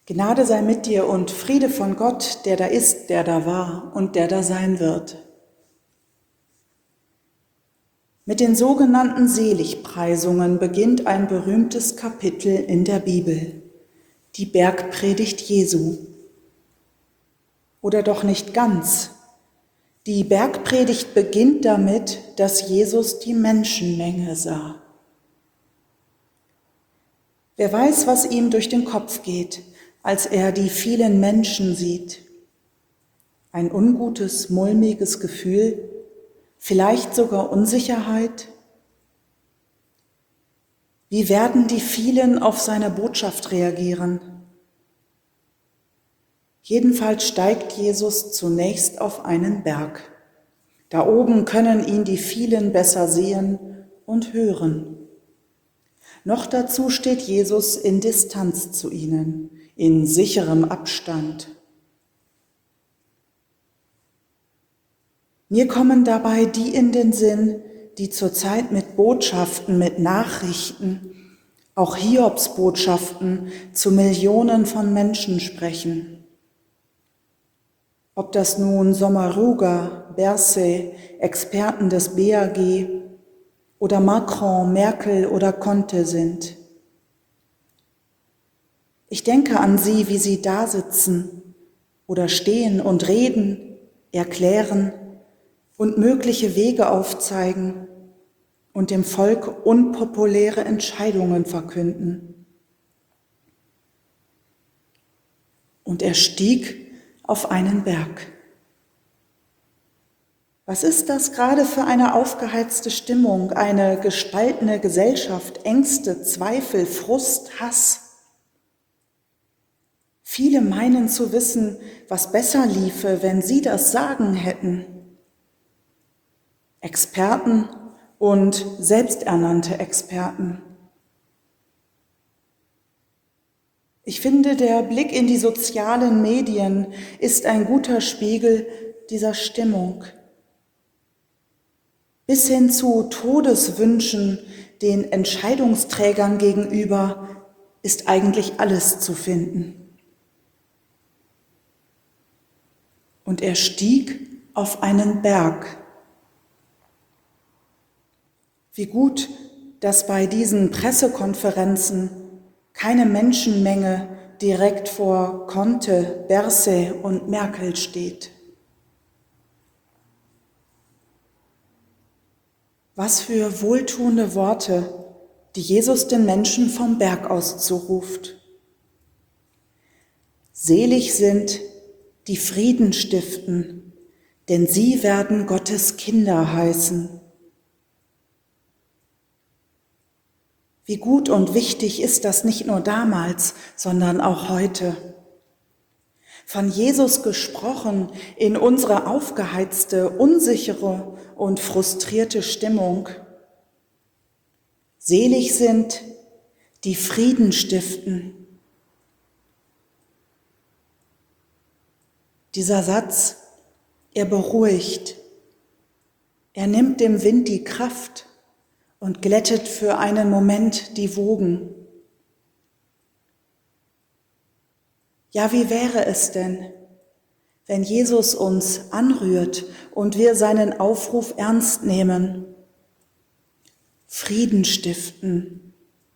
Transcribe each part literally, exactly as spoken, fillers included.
Gnade sei mit dir und Friede von Gott, der da ist, der da war und der da sein wird. Mit den sogenannten Seligpreisungen beginnt ein berühmtes Kapitel in der Bibel, die Bergpredigt Jesu. Oder doch nicht ganz. Die Bergpredigt beginnt damit, dass Jesus die Menschenmenge sah. Wer weiß, was ihm durch den Kopf geht, als er die vielen Menschen sieht. Ein ungutes, mulmiges Gefühl, vielleicht sogar Unsicherheit. Wie werden die vielen auf seine Botschaft reagieren? Jedenfalls steigt Jesus zunächst auf einen Berg. Da oben können ihn die vielen besser sehen und hören. Noch dazu steht Jesus in Distanz zu ihnen, in sicherem Abstand. Mir kommen dabei die in den Sinn, die zurzeit mit Botschaften, mit Nachrichten, auch Hiobsbotschaften zu Millionen von Menschen sprechen. Ob das nun Sommaruga, Berset, Experten des B A G oder Macron, Merkel oder Conte sind. Ich denke an sie, wie sie da sitzen oder stehen und reden, erklären und mögliche Wege aufzeigen und dem Volk unpopuläre Entscheidungen verkünden. Und er stieg auf einen Berg. Was ist das gerade für eine aufgeheizte Stimmung, eine gespaltene Gesellschaft, Ängste, Zweifel, Frust, Hass? Viele meinen zu wissen, was besser liefe, wenn sie das Sagen hätten. Experten und selbsternannte Experten. Ich finde, der Blick in die sozialen Medien ist ein guter Spiegel dieser Stimmung. Bis hin zu Todeswünschen den Entscheidungsträgern gegenüber ist eigentlich alles zu finden. Und er stieg auf einen Berg. Wie gut, dass bei diesen Pressekonferenzen keine Menschenmenge direkt vor Conte, Berset und Merkel steht. Was für wohltuende Worte, die Jesus den Menschen vom Berg aus zuruft. Selig sind, die Frieden stiften, denn sie werden Gottes Kinder heißen. Wie gut und wichtig ist das nicht nur damals, sondern auch heute. Von Jesus gesprochen in unsere aufgeheizte, unsichere und frustrierte Stimmung. Selig sind, die Frieden stiften. Dieser Satz, er beruhigt, er nimmt dem Wind die Kraft und glättet für einen Moment die Wogen. Ja, wie wäre es denn, wenn Jesus uns anrührt und wir seinen Aufruf ernst nehmen? Frieden stiften.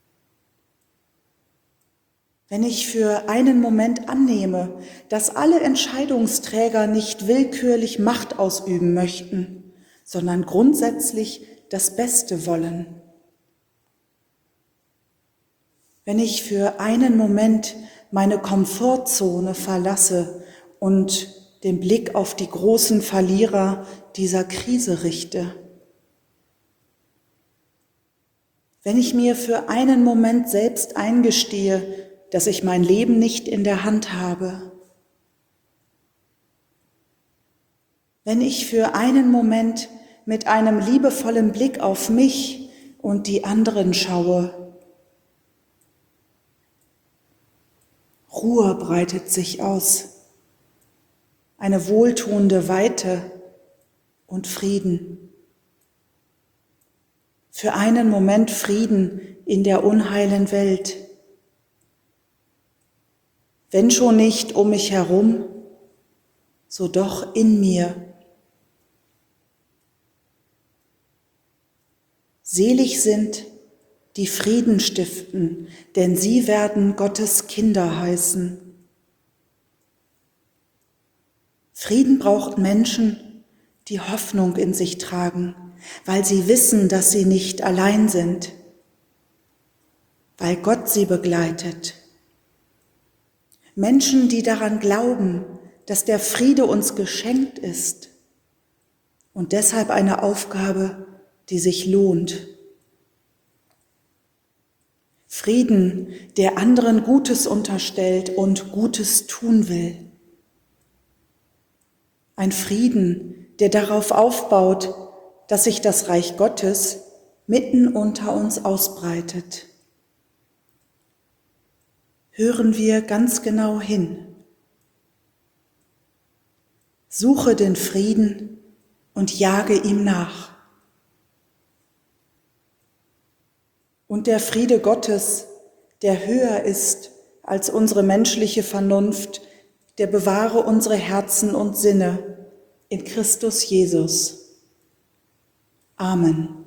Wenn ich für einen Moment annehme, dass alle Entscheidungsträger nicht willkürlich Macht ausüben möchten, sondern grundsätzlich das Beste wollen. Wenn ich für einen Moment meine Komfortzone verlasse und den Blick auf die großen Verlierer dieser Krise richte. Wenn ich mir für einen Moment selbst eingestehe, dass ich mein Leben nicht in der Hand habe. Wenn ich für einen Moment mit einem liebevollen Blick auf mich und die anderen schaue. Ruhe breitet sich aus, eine wohltuende Weite und Frieden. Für einen Moment Frieden in der unheilen Welt. wenn schon nicht um mich herum, so doch in mir. Selig sind, die Frieden stiften, denn sie werden Gottes Kinder heißen. Frieden braucht Menschen, die Hoffnung in sich tragen, weil sie wissen, dass sie nicht allein sind, weil Gott sie begleitet. Menschen, die daran glauben, dass der Friede uns geschenkt ist und deshalb eine Aufgabe, die sich lohnt. Frieden, der anderen Gutes unterstellt und Gutes tun will. Ein Frieden, der darauf aufbaut, dass sich das Reich Gottes mitten unter uns ausbreitet. Hören wir ganz genau hin. Suche den Frieden und jage ihm nach. Und der Friede Gottes, der höher ist als unsere menschliche Vernunft, der bewahre unsere Herzen und Sinne in Christus Jesus. Amen.